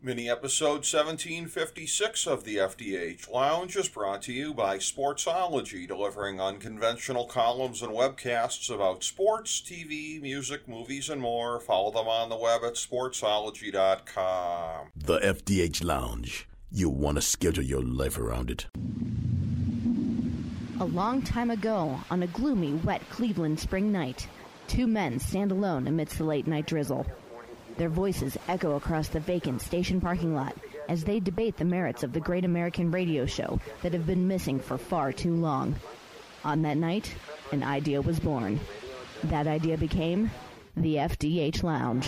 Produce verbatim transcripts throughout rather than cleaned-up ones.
Mini episode seventeen fifty-six of the F D H Lounge is brought to you by Sportsology, delivering unconventional columns and webcasts about sports, T V, music, movies, and more. Follow them on the web at sportsology dot com. The F D H Lounge. You'll want to schedule your life around it. A long time ago, on a gloomy, wet Cleveland spring night, two men stand alone amidst the late-night drizzle. Their voices echo across the vacant station parking lot as they debate the merits of the great American radio show that have been missing for far too long. On that night, an idea was born. That idea became the F D H Lounge.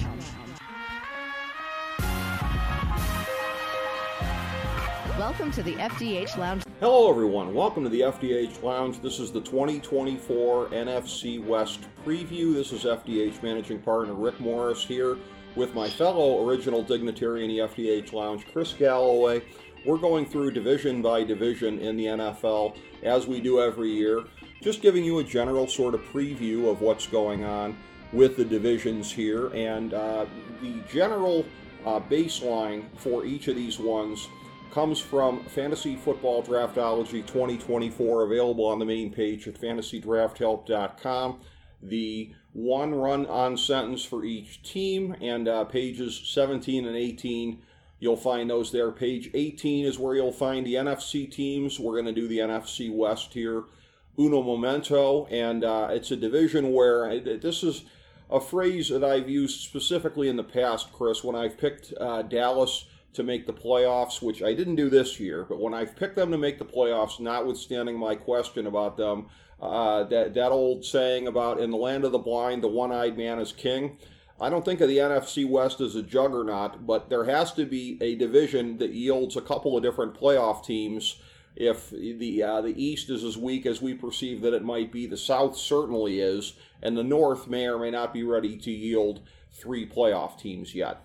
Welcome to the F D H Lounge. Hello everyone, welcome to the F D H Lounge. This is the twenty twenty-four N F C West preview. This is F D H Managing Partner Rick Morris here with my fellow original dignitary in the F D H Lounge, Chris Galloway. We're going through division by division in the N F L, as we do every year, just giving you a general sort of preview of what's going on with the divisions here, and uh, the general uh, baseline for each of these ones comes from Fantasy Football Draftology twenty twenty-four, available on the main page at fantasy draft help dot com. The one run-on sentence for each team, and uh, pages seventeen and eighteen, you'll find those there. Page eighteen is where you'll find the N F C teams. We're going to do the N F C West here, uno momento, and uh, it's a division where, it, this is a phrase that I've used specifically in the past, Chris, when I've picked uh, Dallas to make the playoffs, which I didn't do this year, but when I've picked them to make the playoffs, notwithstanding my question about them, uh, that, that old saying about in the land of the blind, the one-eyed man is king, I don't think of the N F C West as a juggernaut, but there has to be a division that yields a couple of different playoff teams. If the uh, the East is as weak as we perceive that it might be, the South certainly is, and the North may or may not be ready to yield three playoff teams yet.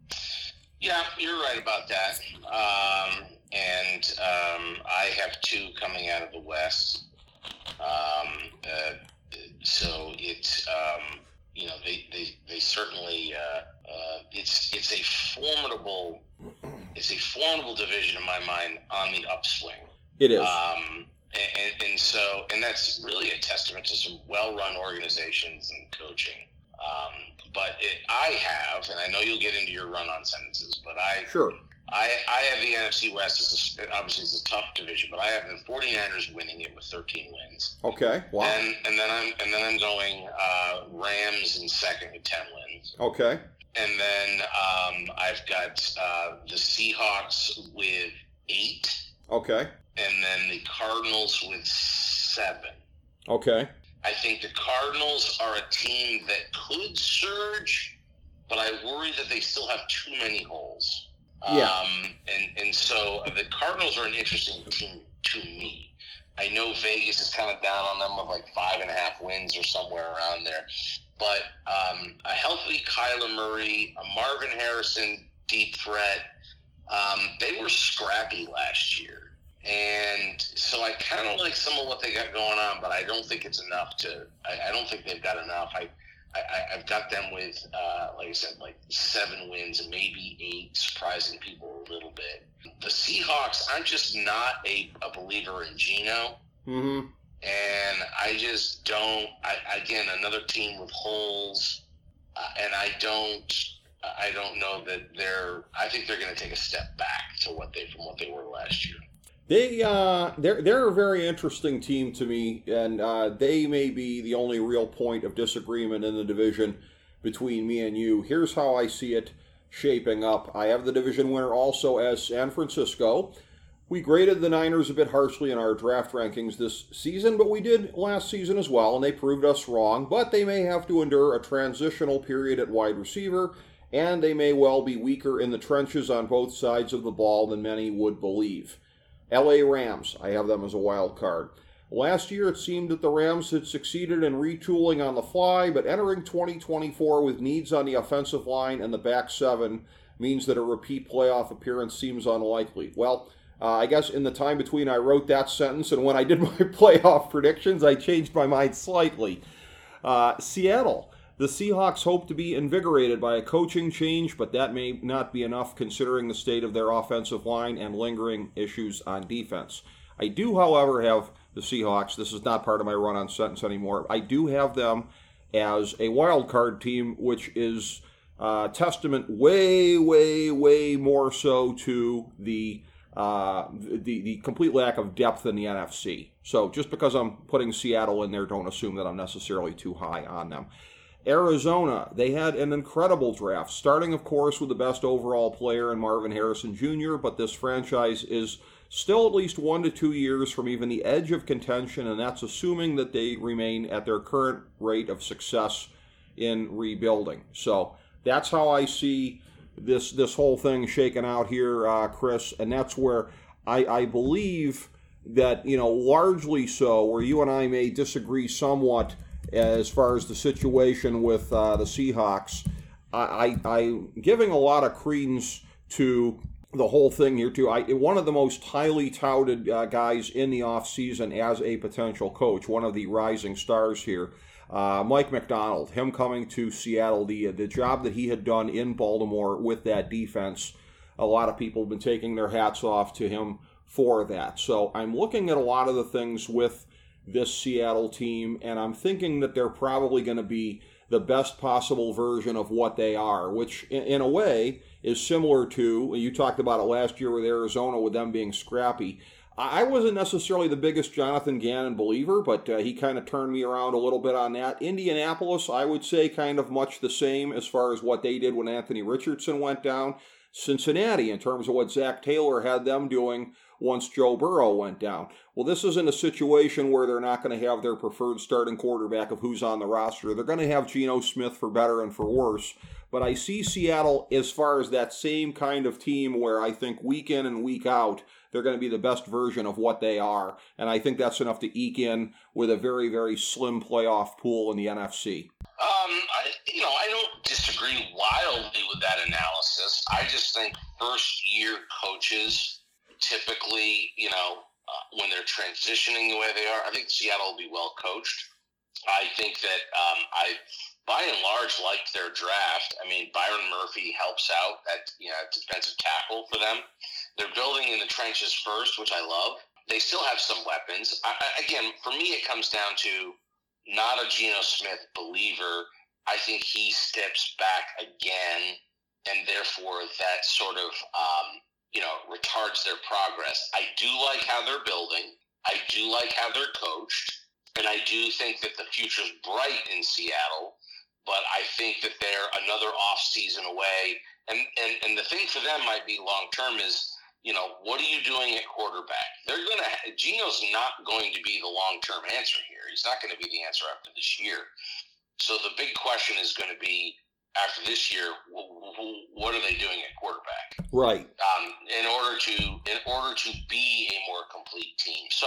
Yeah, you're right about that. Um, and um, I have two coming out of the West. Um, uh, so it's, um, you know, they, they, they certainly, uh, uh, it's it's a formidable, it's a formidable division in my mind on the upswing. It is. Um, and, and so, and that's really a testament to some well-run organizations and coaching. Um, but it, I have, and I know you'll get into your run-on sentences, but I sure. I, I have the N F C West as a, obviously it's a tough division, but I have the 49ers winning it with thirteen wins. Okay. Wow. And and then I'm and then I'm going uh, Rams in second with ten wins. Okay. And then um, I've got uh, the Seahawks with eight. Okay. And then the Cardinals with seven. Okay. I think the Cardinals are a team that could surge, but I worry that they still have too many holes. Yeah. Um, and, and so the Cardinals are an interesting team to me. I know Vegas is kind of down on them with like five and a half wins or somewhere around there. But um, a healthy Kyler Murray, a Marvin Harrison deep threat, um, they were scrappy last year. And so I kind of like some of what they got going on, but I don't think it's enough to – I don't think they've got enough. I, I, I've got them with, uh, like I said, like seven wins and maybe eight, surprising people a little bit. The Seahawks, I'm just not a, a believer in Geno. Mm-hmm. And I just don't I, – again, another team with holes, uh, and I don't – I don't know that they're – I think they're going to take a step back to what they from what they were last year. They uh, they're they're a very interesting team to me, and uh, they may be the only real point of disagreement in the division between me and you. Here's how I see it shaping up. I have the division winner also as San Francisco. We graded the Niners a bit harshly in our draft rankings this season, but we did last season as well, and they proved us wrong. But they may have to endure a transitional period at wide receiver, and they may well be weaker in the trenches on both sides of the ball than many would believe. L A Rams, I have them as a wild card. Last year, it seemed that the Rams had succeeded in retooling on the fly, but entering twenty twenty-four with needs on the offensive line and the back seven means that a repeat playoff appearance seems unlikely. Well, uh, I guess in the time between I wrote that sentence and when I did my playoff predictions, I changed my mind slightly. Uh, Seattle. The The Seahawks hope to be invigorated by a coaching change, but that may not be enough considering the state of their offensive line and lingering issues on defense. I do, however, have the Seahawks. This is not part of my run-on sentence anymore. I do have them as a wild card team, which is uh, testament way, way, way more so to the uh, the the complete lack of depth in the N F C. So just because I'm putting Seattle in there, don't assume that I'm necessarily too high on them. Arizona, they had an incredible draft, starting, of course, with the best overall player in Marvin Harrison Junior, but this franchise is still at least one to two years from even the edge of contention, and that's assuming that they remain at their current rate of success in rebuilding. So that's how I see this this whole thing shaken out here, uh, Chris, and that's where I, I believe that, you know, largely so, where you and I may disagree somewhat as far as the situation with uh, the Seahawks, I, I, I'm giving a lot of credence to the whole thing here, too. I, one of the most highly touted uh, guys in the offseason as a potential coach, one of the rising stars here, uh, Mike Macdonald, him coming to Seattle, the, the job that he had done in Baltimore with that defense, a lot of people have been taking their hats off to him for that. So I'm looking at a lot of the things with this Seattle team, and I'm thinking that they're probably going to be the best possible version of what they are, which in, in a way is similar to, you talked about it last year with Arizona, with them being scrappy. I wasn't necessarily the biggest Jonathan Gannon believer, but uh, he kind of turned me around a little bit on that. Indianapolis, I would say kind of much the same as far as what they did when Anthony Richardson went down. Cincinnati, in terms of what Zach Taylor had them doing once Joe Burrow went down. Well, this isn't a situation where they're not going to have their preferred starting quarterback of who's on the roster. They're going to have Geno Smith for better and for worse. But I see Seattle as far as that same kind of team where I think week in and week out, they're going to be the best version of what they are. And I think that's enough to eke in with a very, very slim playoff pool in the N F C. Um, I, you know, I don't disagree wildly with that analysis. I just think first-year coaches typically, you know, uh, when they're transitioning the way they are, I think Seattle will be well coached. I think that um, I, by and large, liked their draft. I mean, Byron Murphy helps out at, you know, defensive tackle for them. They're building in the trenches first, which I love. They still have some weapons. I, I, again, for me, it comes down to not a Geno Smith believer. I think he steps back again, and therefore that sort of, um, you know, retards their progress. I do like how they're building. I do like how they're coached. And I do think that the future's bright in Seattle. But I think that they're another off season away. And, and, and the thing for them might be long-term is, you know, what are you doing at quarterback? They're going to – Geno's not going to be the long-term answer here. He's not going to be the answer after this year. So the big question is going to be, after this year, what are they doing at quarterback? Right. Um, in order to in order to be a more complete team. So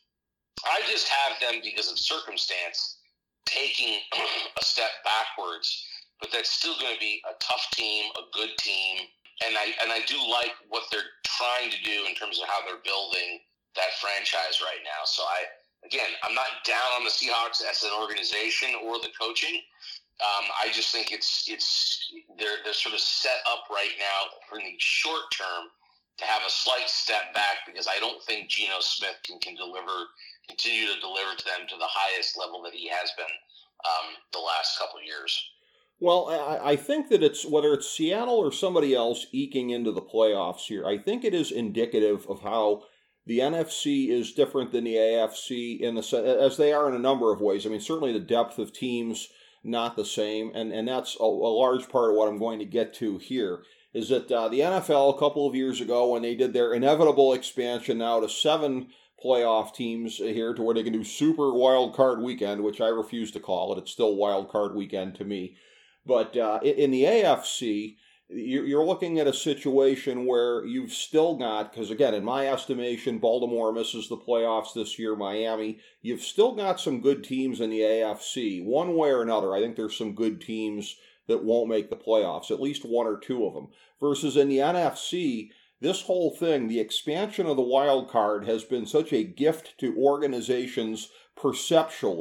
I just have them, because of circumstance, taking a step backwards, but that's still going to be a tough team, a good team. And I and I do like what they're trying to do in terms of how they're building that franchise right now. So I, again, I'm not down on the Seahawks as an organization or the coaching. Um, I just think it's it's they're they're sort of set up right now for the short term to have a slight step back, because I don't think Geno Smith can, can deliver continue to deliver to them to the highest level that he has been um, the last couple of years. Well, I, I think that it's, whether it's Seattle or somebody else eking into the playoffs here, I think it is indicative of how the N F C is different than the A F C in the as they are in a number of ways. I mean, certainly the depth of teams not the same, and, and that's a, a large part of what I'm going to get to here, is that uh, the N F L a couple of years ago, when they did their inevitable expansion now to seven playoff teams here to where they can do super wild card weekend, which I refuse to call it. It's still wild card weekend to me. But uh, in the A F C, you're looking at a situation where you've still got, because again, in my estimation, Baltimore misses the playoffs this year, Miami, you've still got some good teams in the A F C. One way or another, I think there's some good teams that won't make the playoffs, at least one or two of them. Versus in the N F C, this whole thing, the expansion of the wild card has been such a gift to organizations perceptually,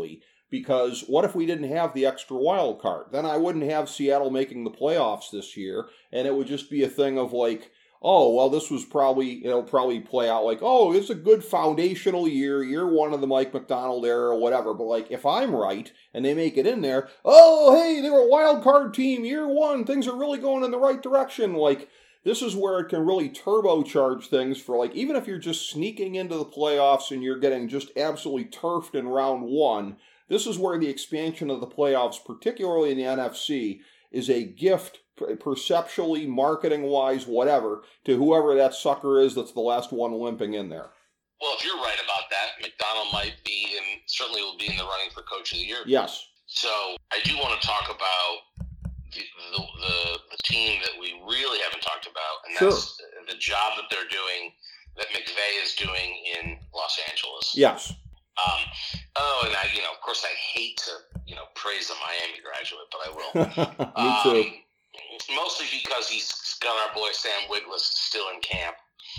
Because what if we didn't have the extra wild card? Then I wouldn't have Seattle making the playoffs this year, and it would just be a thing of like, oh, well, this was probably, it'll probably play out like, oh, it's a good foundational year, year one of the Mike Macdonald era or whatever. But like, if I'm right and they make it in there, oh, hey, they were a wild card team, year one, things are really going in the right direction. Like, this is where it can really turbocharge things for like, even if you're just sneaking into the playoffs and you're getting just absolutely turfed in round one, this is where the expansion of the playoffs, particularly in the N F C, is a gift, perceptually, marketing-wise, whatever, to whoever that sucker is that's the last one limping in there. Well, if you're right about that, McDonald might be, and certainly will be in the running for Coach of the Year. Yes. So I do want to talk about the the, the, the team that we really haven't talked about, and that's sure. the job that they're doing, that McVay is doing in Los Angeles. Yes. Um, oh, and I, you know, of course, I hate to, you know, praise a Miami graduate, but I will. Me too. Um, mostly because he's got our boy Sam Wiglusz still in camp,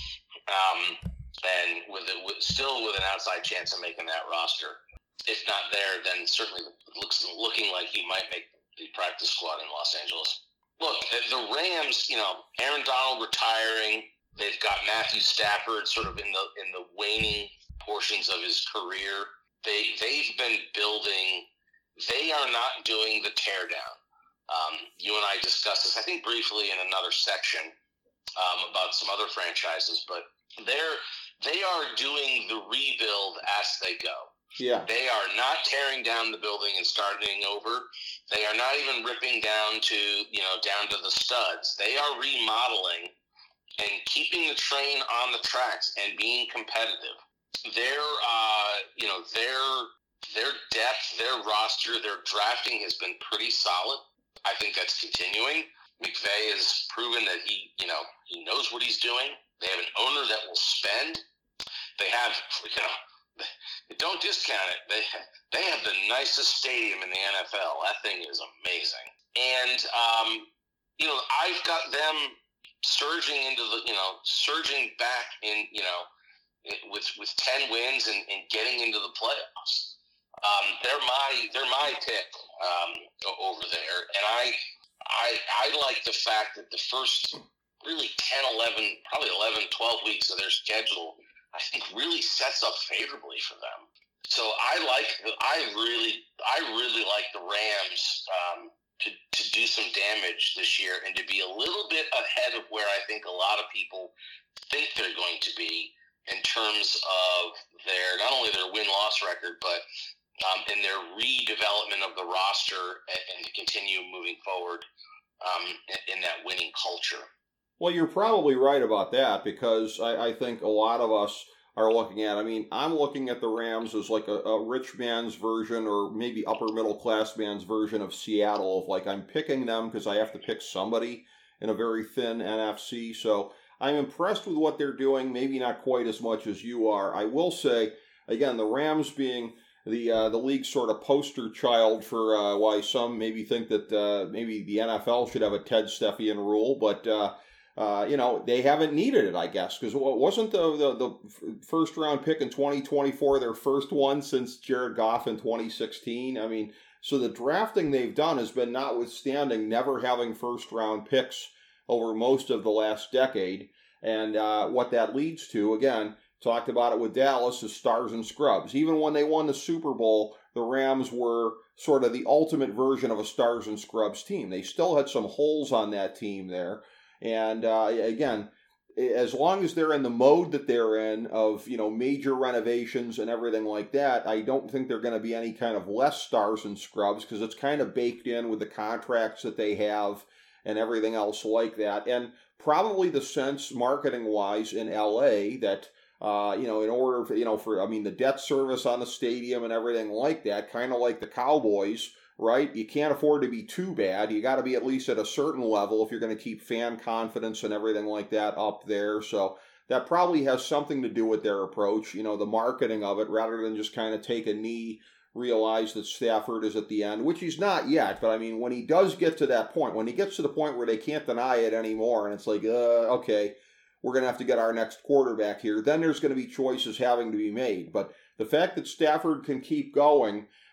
um, and with, it, with still with an outside chance of making that roster. If not there, then certainly it looks looking like he might make the practice squad in Los Angeles. Look, the Rams, you know, Aaron Donald retiring. They've got Matthew Stafford sort of in the in the waning portions of his career. They they've been building. They are not doing the teardown. Um, you and I discussed this, I think, briefly in another section um, about some other franchises, but they're they are doing the rebuild as they go. Yeah. They are not tearing down the building and starting over. They are not even ripping down to you know down to the studs. They are remodeling and keeping the train on the tracks and being competitive. Their, uh, you know, their their depth, their roster, their drafting has been pretty solid. I think that's continuing. McVay has proven that he, you know, he knows what he's doing. They have an owner that will spend. They have, you know, don't discount it. They they have the nicest stadium in the N F L. That thing is amazing. And um, you know, I've got them surging into the, you know, surging back in, you know. with with ten wins and, and getting into the playoffs. Um, they're my they're my pick um, over there. And I, I I like the fact that the first really ten, eleven, probably eleven, twelve weeks of their schedule, I think really sets up favorably for them. So I like I really I really like the Rams um, to, to do some damage this year and to be a little bit ahead of where I think a lot of people think they're going to be in terms of their, not only their win-loss record, but um, in their redevelopment of the roster and, and to continue moving forward um, in, in that winning culture. Well, you're probably right about that because I, I think a lot of us are looking at, I mean, I'm looking at the Rams as like a, a rich man's version or maybe upper middle class man's version of Seattle, of like I'm picking them because I have to pick somebody in a very thin N F C, so I'm impressed with what they're doing, maybe not quite as much as you are. I will say, again, the Rams being the uh, the league's sort of poster child for uh, why some maybe think that uh, maybe the N F L should have a Ted Stepien rule, but, uh, uh, you know, they haven't needed it, I guess, because wasn't the, the, the first-round pick in twenty twenty-four their first one since Jared Goff in twenty sixteen? I mean, so the drafting they've done has been notwithstanding never having first-round picks over most of the last decade, and uh, what that leads to, again, talked about it with Dallas, is stars and scrubs. Even when they won the Super Bowl, the Rams were sort of the ultimate version of a stars and scrubs team. They still had some holes on that team there, and uh, again, as long as they're in the mode that they're in of, you know, major renovations and everything like that, I don't think they're going to be any kind of less stars and scrubs because it's kind of baked in with the contracts that they have and everything else like that. And probably the sense, marketing-wise, in L A that, uh, you know, in order for, you know, for, I mean, the debt service on the stadium and everything like that, kind of like the Cowboys, right? You can't afford to be too bad. You got to be at least at a certain level if you're going to keep fan confidence and everything like that up there. So that probably has something to do with their approach, you know, the marketing of it, rather than just kind of take a knee, realize that Stafford is at the end, which he's not yet. But I mean, when he does get to that point, when he gets to the point where they can't deny it anymore, and it's like, uh, okay, we're going to have to get our next quarterback here, then there's going to be choices having to be made. But the fact that Stafford can keep going,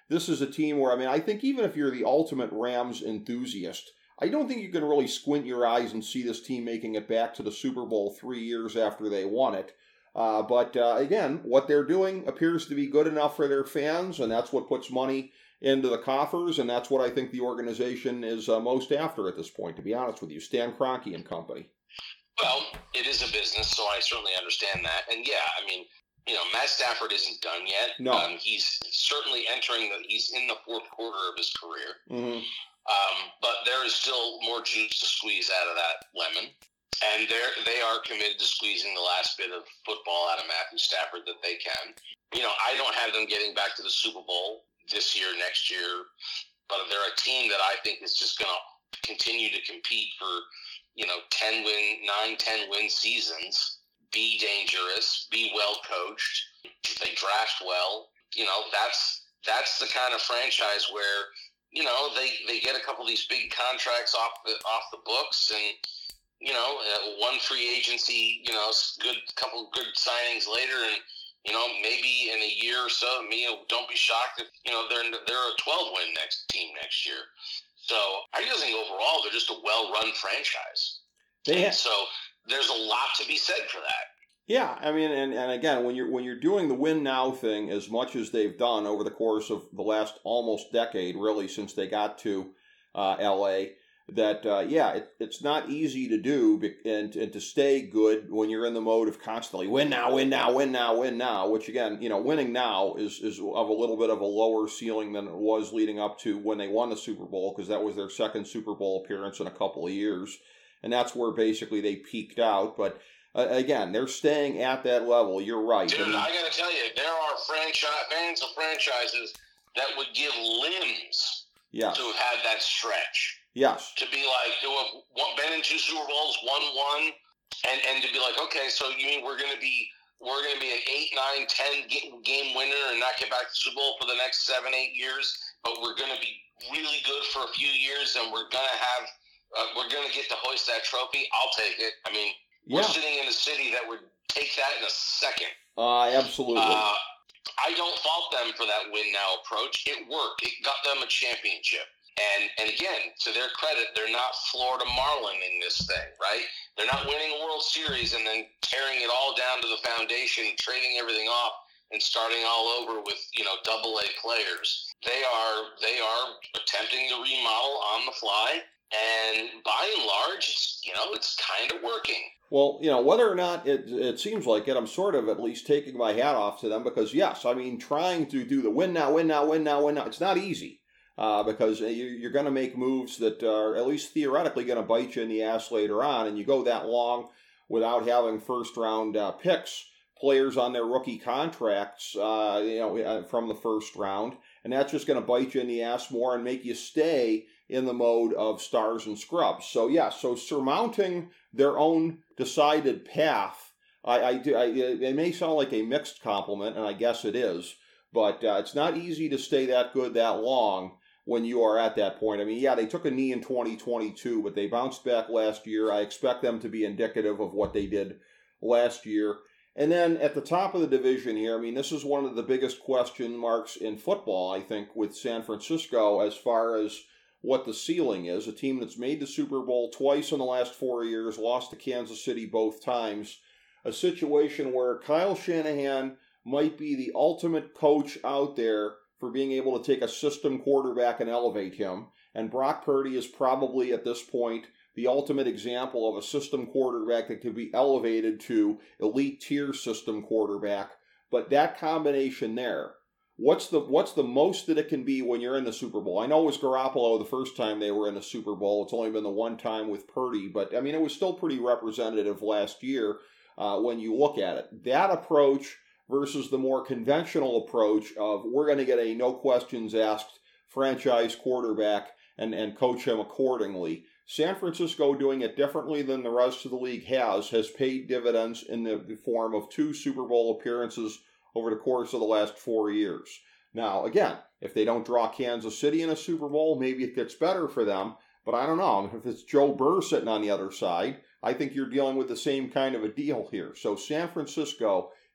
this is a team where, I mean, I think even if you're the ultimate Rams enthusiast, I don't think you can really squint your eyes and see this team making it back to the Super Bowl three years after they won it. Uh, but uh, again, what they're doing appears to be good enough for their fans, and that's what puts money into the coffers, and that's what I think the organization is uh, most after at this point, to be honest with you. Stan Kroenke and company. Well, it is a business, so I certainly understand that. And yeah, I mean, you know, Matt Stafford isn't done yet. No. Um, he's certainly entering the, he's in the fourth quarter of his career. Mm-hmm. Um, but there is still more juice to squeeze out of that lemon. And they're, they are committed to squeezing the last bit of football out of Matthew Stafford that they can. You know, I don't have them getting back to the Super Bowl this year, next year, but they're a team that I think is just going to continue to compete for, you know, ten win, nine, ten win seasons, be dangerous, be well coached. They draft well. You know, that's, that's the kind of franchise where, you know, they, they get a couple of these big contracts off the, off the books and, you know, uh, one free agency, you know, good couple good signings later, and you know, maybe in a year or so, me, don't be shocked if you know they're they're a twelve win next team next year. So I just think overall they're just a well run franchise. They ha- so there's a lot to be said for that. Yeah, I mean, and, and again, when you're when you're doing the win now thing as much as they've done over the course of the last almost decade, really, since they got to uh, L A. That, uh, yeah, it, it's not easy to do and, and to stay good when you're in the mode of constantly win now, win now, win now, win now, which, again, you know, winning now is, is of a little bit of a lower ceiling than it was leading up to when they won the Super Bowl, because that was their second Super Bowl appearance in a couple of years, and that's where basically they peaked out. But, uh, again, they're staying at that level. You're right. Dude, I mean, I got to tell you, there are franchise fans of franchises that would give limbs yes. to have had that stretch. Yes. To be like, to have been in two Super Bowls, won one, and, and to be like, okay, so you mean we're going to be we're going to be an eight, nine, ten game winner and not get back to the Super Bowl for the next seven, eight years, but we're going to be really good for a few years, and we're going to have uh, we're going to get to hoist that trophy. I'll take it. I mean, yeah. We're sitting in a city that would take that in a second. Uh, absolutely. Uh, I don't fault them for that win now approach. It worked. It got them a championship. And and again, to their credit, they're not Florida Marlin in this thing, right? They're not winning a World Series and then tearing it all down to the foundation, trading everything off, and starting all over with, you know, double A players. They are they are attempting to remodel on the fly, and by and large, it's, you know, it's kind of working. Well, you know, whether or not it it seems like it, I'm sort of at least taking my hat off to them because, yes, I mean, trying to do the win now, win now, win now, win now, it's not easy. Uh, because you're going to make moves that are at least theoretically going to bite you in the ass later on, and you go that long without having first-round uh, picks, players on their rookie contracts, uh, you know, from the first round, and that's just going to bite you in the ass more and make you stay in the mode of stars and scrubs. So yeah, so surmounting their own decided path, I, I do. I, it may sound like a mixed compliment, and I guess it is, but uh, it's not easy to stay that good that long when you are at that point. I mean, yeah, they took a knee in twenty twenty-two, but they bounced back last year. I expect them to be indicative of what they did last year. And then at the top of the division here, I mean, this is one of the biggest question marks in football, I think, with San Francisco as far as what the ceiling is. A team that's made the Super Bowl twice in the last four years, lost to Kansas City both times. A situation where Kyle Shanahan might be the ultimate coach out there for being able to take a system quarterback and elevate him. And Brock Purdy is probably, at this point, the ultimate example of a system quarterback that could be elevated to elite tier system quarterback. But that combination there, what's the what's the most that it can be when you're in the Super Bowl? I know it was Garoppolo the first time they were in the Super Bowl. It's only been the one time with Purdy. But, I mean, it was still pretty representative last year uh, when you look at it. That approach versus the more conventional approach of we're going to get a no questions asked franchise quarterback and, and coach him accordingly. San Francisco doing it differently than the rest of the league has, has paid dividends in the form of two Super Bowl appearances over the course of the last four years. Now, again, if they don't draw Kansas City in a Super Bowl, maybe it gets better for them, but I don't know. If it's Joe Burr sitting on the other side, I think you're dealing with the same kind of a deal here. So San Francisco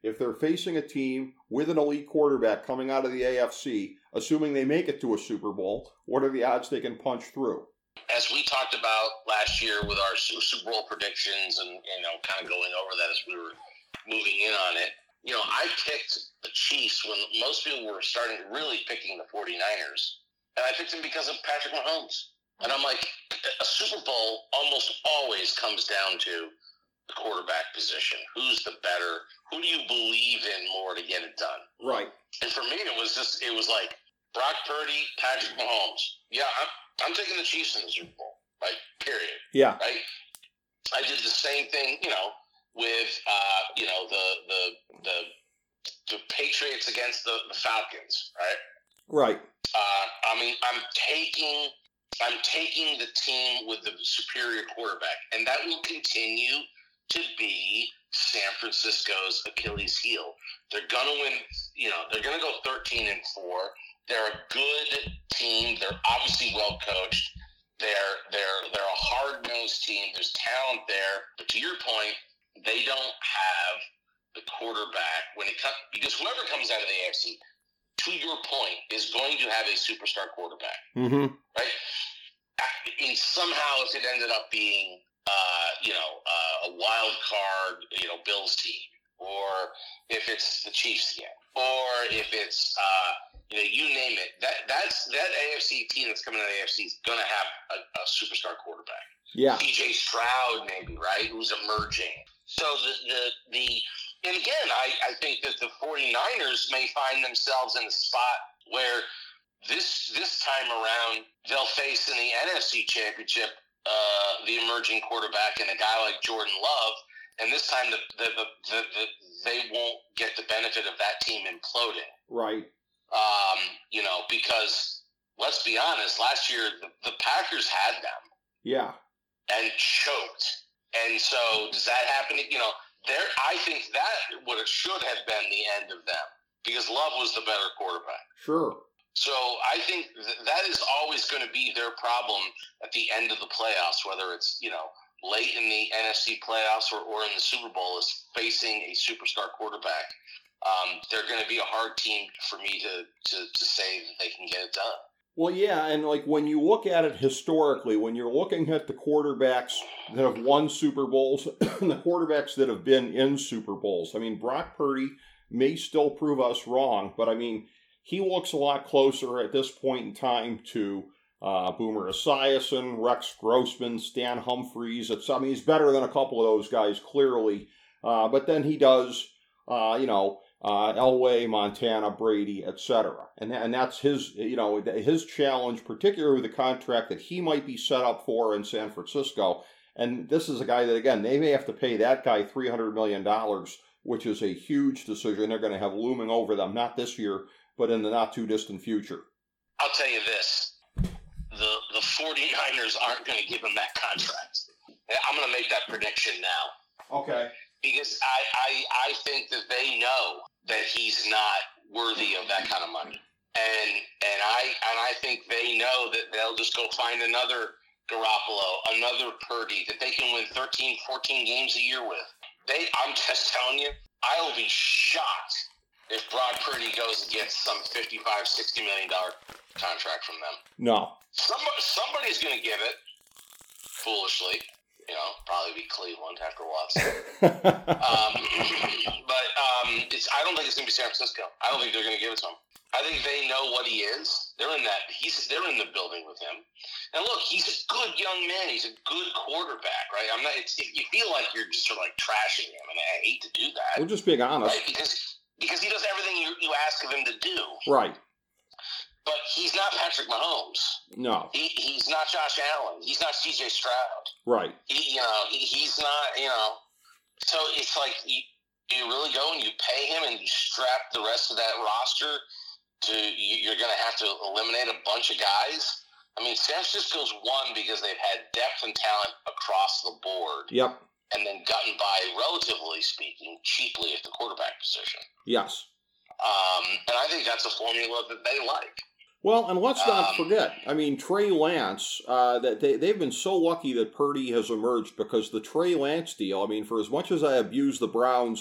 if they're facing a team with an elite quarterback coming out of the A F C, assuming they make it to a Super Bowl, what are the odds they can punch through? As we talked about last year with our Super Bowl predictions and, you know, kind of going over that as we were moving in on it, you know, I picked the Chiefs when most people were starting really picking the 49ers. And I picked them because of Patrick Mahomes. And I'm like, a Super Bowl almost always comes down to the quarterback position. Who's the better? Who do you believe in more to get it done? Right. And for me, it was just, it was like Brock Purdy, Patrick Mahomes. Yeah, I'm, I'm taking the Chiefs in the Super Bowl. Right? Period. Yeah. Right? I did the same thing, you know, with, uh, you know, the, the, the, the Patriots against the, the Falcons. Right? Right. Uh, I mean, I'm taking, I'm taking the team with the superior quarterback, and that will continue to be San Francisco's Achilles heel. They're gonna win. You know, they're gonna go thirteen and four. They're a good team. They're obviously well coached. They're they're they're a hard nosed team. There's talent there, but to your point, they don't have the quarterback when it comes, because whoever comes out of the A F C, to your point, is going to have a superstar quarterback, mm-hmm. right? And somehow, if it ended up being, uh, you know, uh, a wild card, you know, Bills team, or if it's the Chiefs again, or if it's, uh, you know, you name it, that that's that A F C team that's coming out of the A F C is going to have a, a superstar quarterback. Yeah. C J Stroud, maybe, right? Who's emerging. So the the the. And again, I, I think that the 49ers may find themselves in a spot where this this time around they'll face in the N F C Championship uh, the emerging quarterback and a guy like Jordan Love, and this time the, the, the, the, the they won't get the benefit of that team imploding. Right. Um, you know, because let's be honest, last year the, the Packers had them. Yeah. And choked. And so does that happen? You know, there, I think that would have, should have been the end of them because Love was the better quarterback. Sure. So I think th- that is always going to be their problem at the end of the playoffs, whether it's, you know, late in the N F C playoffs or, or in the Super Bowl, is facing a superstar quarterback. Um, they're going to be a hard team for me to, to, to say that they can get it done. Well, yeah, and like when you look at it historically, when you're looking at the quarterbacks that have won Super Bowls and the quarterbacks that have been in Super Bowls, I mean, Brock Purdy may still prove us wrong, but I mean, he looks a lot closer at this point in time to uh, Boomer Esiason, Rex Grossman, Stan Humphries. It's, I mean, he's better than a couple of those guys, clearly, uh, but then he does, uh, you know, Uh, Elway, Montana, Brady, et cetera. And, and that's his, you know, his challenge, particularly with the contract that he might be set up for in San Francisco. And this is a guy that, again, they may have to pay that guy three hundred million dollars, which is a huge decision they're going to have looming over them, not this year, but in the not-too-distant future. I'll tell you this. The, the 49ers aren't going to give him that contract. I'm going to make that prediction now. Okay. Because I, I, I think that they know that he's not worthy of that kind of money. And and I and I think they know that they'll just go find another Garoppolo, another Purdy that they can win thirteen, fourteen games a year with. They I'm just telling you, I will be shocked if Brock Purdy goes and gets some fifty-five, sixty million dollars contract from them. No. Somebody, somebody's going to give it, foolishly. You know, probably be Cleveland after Watson. um, but um, it's, I don't think it's going to be San Francisco. I don't think they're going to give it to him. I think they know what he is. They're in that. He's. They're in the building with him. And look, he's a good young man. He's a good quarterback, right? I'm not. It's, you feel like you're just sort of like trashing him, and I hate to do that. We're just being honest, right? Because because he does everything you you ask of him to do. Right. But he's not Patrick Mahomes. No. He, he's not Josh Allen. He's not C J Stroud. Right. He, you know, he, he's not, you know. So it's like you, you really go and you pay him and you strap the rest of that roster to, you, you're going to have to eliminate a bunch of guys. I mean, San Francisco's won because they've had depth and talent across the board. Yep. And then gotten by, relatively speaking, cheaply at the quarterback position. Yes. Um, and I think that's a formula that they like. Well, and let's not um, forget, I mean, Trey Lance, uh, that they, they've been so lucky that Purdy has emerged because the Trey Lance deal, I mean, for as much as I abuse the Browns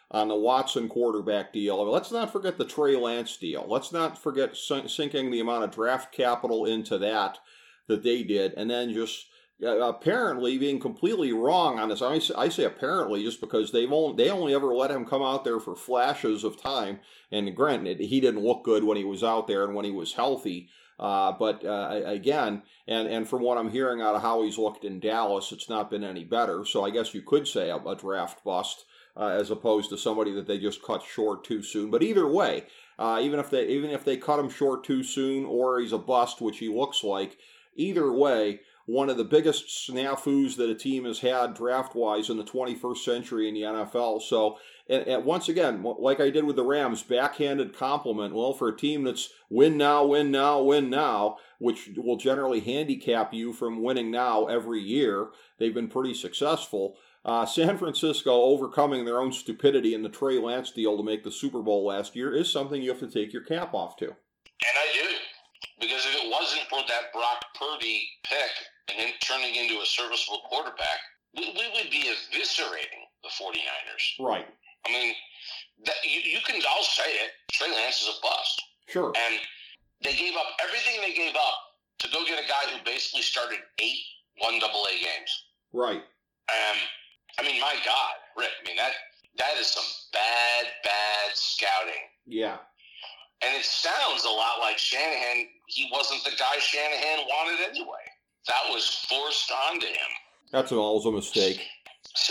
on the Watson quarterback deal. I mean, let's not forget the Trey Lance deal. Let's not forget sinking the amount of draft capital into that that they did, and then just uh, apparently being completely wrong on this. I say, I say apparently just because they've only, they only ever let him come out there for flashes of time, and granted, he didn't look good when he was out there and when he was healthy. Uh, but uh, again, and, and from what I'm hearing out of how he's looked in Dallas, it's not been any better. So I guess you could say a, a draft bust uh, as opposed to somebody that they just cut short too soon. But either way, uh, even if they even if they cut him short too soon or he's a bust, which he looks like, either way, one of the biggest snafus that a team has had draft-wise in the twenty-first century in the N F L. So, and, and once again, like I did with the Rams, backhanded compliment. Well, for a team that's win now, win now, win now, which will generally handicap you from winning now every year, they've been pretty successful. Uh, San Francisco overcoming their own stupidity in the Trey Lance deal to make the Super Bowl last year is something you have to take your cap off to. And I do. Because if it wasn't for that Brock Purdy pick and him turning into a serviceable quarterback, we, we would be eviscerating the 49ers. Right. I mean, that, you, you can, I'll say it, Trey Lance is a bust. Sure. And they gave up everything they gave up to go get a guy who basically started eight one double A games. Right. Um, I mean, my God, Rick, I mean, that that is some bad, bad scouting. Yeah. And it sounds a lot like Shanahan, he wasn't the guy Shanahan wanted anyway. That was forced onto him. That's always a mistake. So,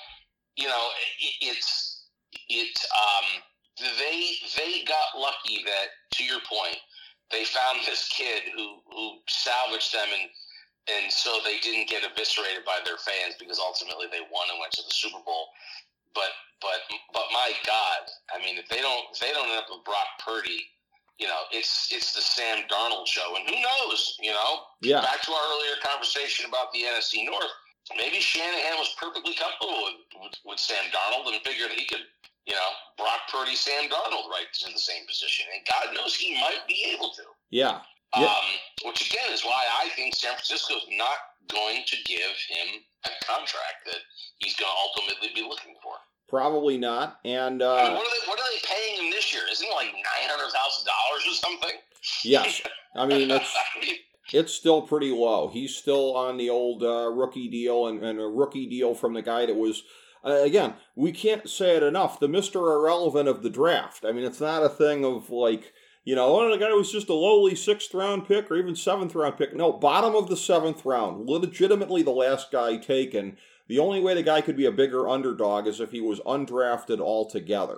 you know, it, it's, it, um, they, they got lucky that, to your point, they found this kid who, who salvaged them, and, and so they didn't get eviscerated by their fans because ultimately they won and went to the Super Bowl. But but but my God, I mean, if they don't if they don't end up with Brock Purdy, you know, it's it's the Sam Darnold show, and who knows, you know? Yeah. Back to our earlier conversation about the N F C North, maybe Shanahan was perfectly comfortable with, with, with Sam Darnold and figured he could, you know, Brock Purdy, Sam Darnold right in the same position, and God knows he might be able to. Yeah. yeah. Um, which again is why I think San Francisco is not going to give him a contract that he's going to ultimately be looking for. Probably not. And uh, I mean, what, are they, what are they paying him this year? Isn't it like nine hundred thousand dollars or something? Yes. I mean, it's, it's still pretty low. He's still on the old uh, rookie deal, and, and a rookie deal from the guy that was, uh, again, we can't say it enough, the Mister Irrelevant of the draft. I mean, it's not a thing of like, you know, oh, the guy was just a lowly sixth round pick or even seventh round pick. No, bottom of the seventh round, legitimately the last guy taken. The only way the guy could be a bigger underdog is if he was undrafted altogether.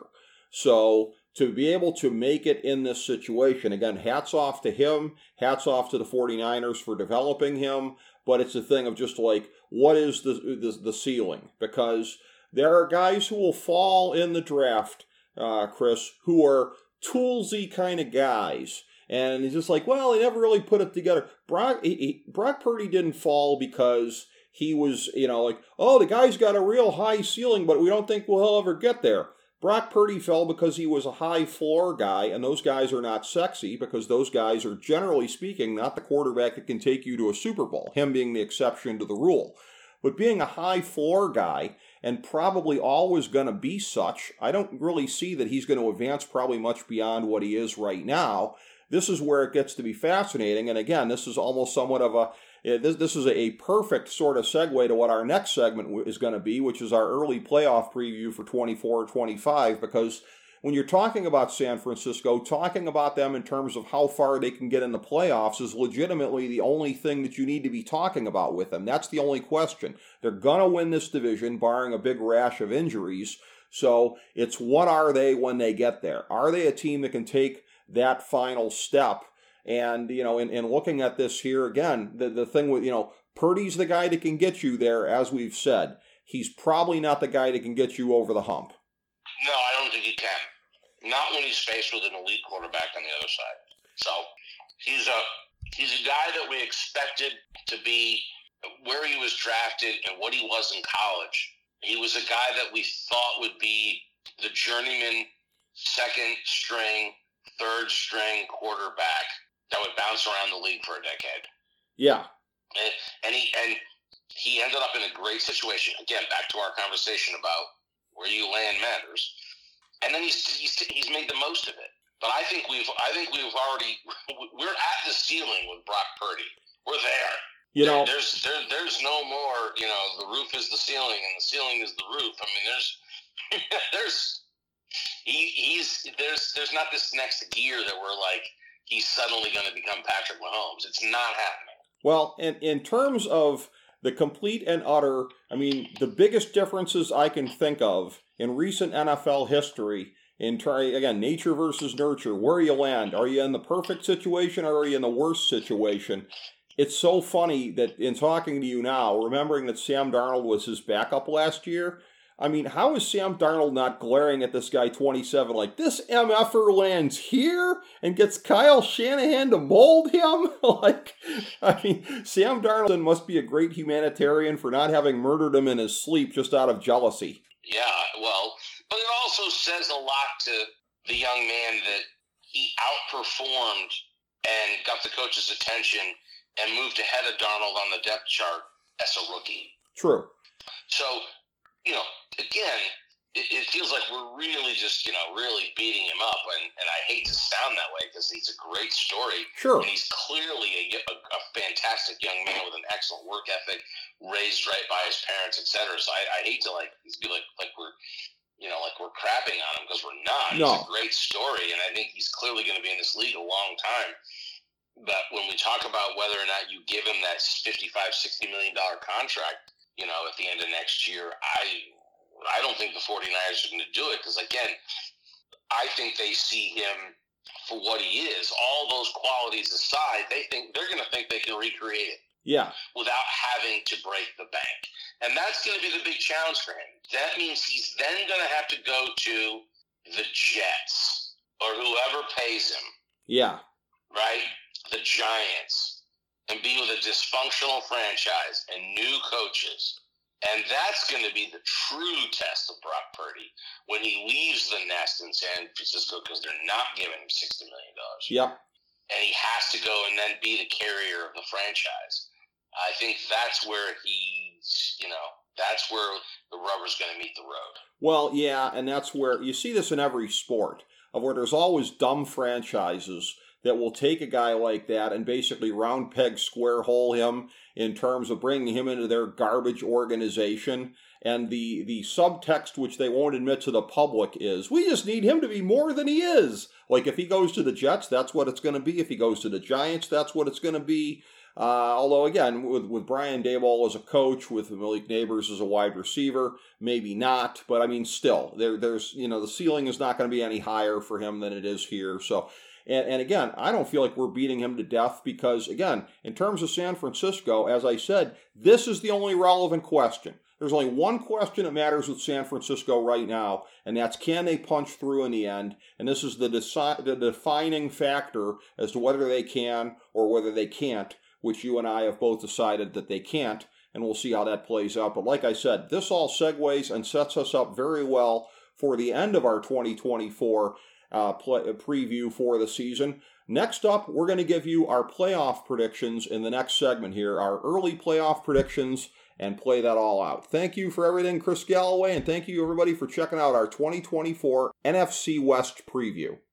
So to be able to make it in this situation, again, hats off to him, hats off to the 49ers for developing him, but it's a thing of just like, what is the the, the ceiling? Because there are guys who will fall in the draft, uh, Chris, who are toolsy kind of guys. And he's just like, well, he never really put it together. Brock, he, he, Brock Purdy didn't fall because he was, you know, like, oh, the guy's got a real high ceiling, but we don't think we'll ever get there. Brock Purdy fell because he was a high floor guy, and those guys are not sexy because those guys are, generally speaking, not the quarterback that can take you to a Super Bowl, him being the exception to the rule. But being a high floor guy, and probably always going to be such, I don't really see that he's going to advance probably much beyond what he is right now. This is where it gets to be fascinating, and again, this is almost somewhat of a, this, this is a perfect sort of segue to what our next segment is going to be, which is our early playoff preview for twenty-four twenty-five, because when you're talking about San Francisco, talking about them in terms of how far they can get in the playoffs is legitimately the only thing that you need to be talking about with them. That's the only question. They're going to win this division, barring a big rash of injuries. So it's what are they when they get there? Are they a team that can take that final step? And, you know, in, in looking at this here again, the, the thing with, you know, Purdy's the guy that can get you there, as we've said. He's probably not the guy that can get you over the hump. No, I don't think he can. Not when he's faced with an elite quarterback on the other side. So he's a he's a guy that we expected to be where he was drafted and what he was in college. He was a guy that we thought would be the journeyman, second string, third string quarterback that would bounce around the league for a decade. Yeah. And, and he and he ended up in a great situation. Again, back to our conversation about where you land matters. and then he's he's he's made the most of it. But I think we've I think we've already we're at the ceiling with Brock Purdy. We're there. You know, there's there, there's no more. You know, the roof is the ceiling, and the ceiling is the roof. I mean, there's there's he, he's there's there's not this next gear that we're like he's suddenly going to become Patrick Mahomes. It's not happening. Well, in in terms of the complete and utter, I mean, the biggest differences I can think of in recent N F L history. In try again, nature versus nurture. Where you land? Are you in the perfect situation or are you in the worst situation? It's so funny that in talking to you now, remembering that Sam Darnold was his backup last year. I mean, how is Sam Darnold not glaring at this guy twenty-seven like this M F-er lands here and gets Kyle Shanahan to mold him? Like, I mean, Sam Darnold must be a great humanitarian for not having murdered him in his sleep just out of jealousy. Yeah, well, but it also says a lot to the young man that he outperformed and got the coach's attention and moved ahead of Darnold on the depth chart as a rookie. True. So, you know, again, it, it feels like we're really just, you know, really beating him up. And, and I hate to sound that way because he's a great story. Sure. And he's clearly a, a, a fantastic young man with an excellent work ethic, raised right by his parents, et cetera. So I, I hate to, like, be like, like we're, you know, like we're crapping on him because we're not. No. He's a great story. And I think he's clearly going to be in this league a long time. But when we talk about whether or not you give him that fifty-five, sixty million dollars contract, you know, at the end of next year, I I don't think the 49ers are going to do it because, again, I think they see him for what he is. All those qualities aside, they think they're going to think they can recreate it. Yeah. Without having to break the bank. And that's going to be the big challenge for him. That means he's then going to have to go to the Jets or whoever pays him. Yeah. Right? The Giants. And be with a dysfunctional franchise and new coaches. And that's going to be the true test of Brock Purdy when he leaves the nest in San Francisco because they're not giving him sixty million dollars. Yep. And he has to go and then be the carrier of the franchise. I think that's where he's, you know, that's where the rubber's going to meet the road. Well, yeah, and that's where you see this in every sport, of where there's always dumb franchises that will take a guy like that and basically round peg square hole him in terms of bringing him into their garbage organization. And the, the subtext, which they won't admit to the public, is, we just need him to be more than he is. Like, if he goes to the Jets, that's what it's going to be. If he goes to the Giants, that's what it's going to be. Uh, although, again, with, with Brian Daboll as a coach, with Malik Neighbors as a wide receiver, maybe not. But, I mean, still, there, there's, you know, the ceiling is not going to be any higher for him than it is here. So, and, and again, I don't feel like we're beating him to death because, again, in terms of San Francisco, as I said, this is the only relevant question. There's only one question that matters with San Francisco right now, and that's can they punch through in the end? And this is the, deci- the defining factor as to whether they can or whether they can't, which you and I have both decided that they can't, and we'll see how that plays out. But like I said, this all segues and sets us up very well for the end of our twenty twenty-four uh, play- preview for the season. Next up, we're going to give you our playoff predictions in the next segment here, our early playoff predictions, and play that all out. Thank you for everything, Chris Galloway, and thank you everybody for checking out our twenty twenty-four N F C West preview.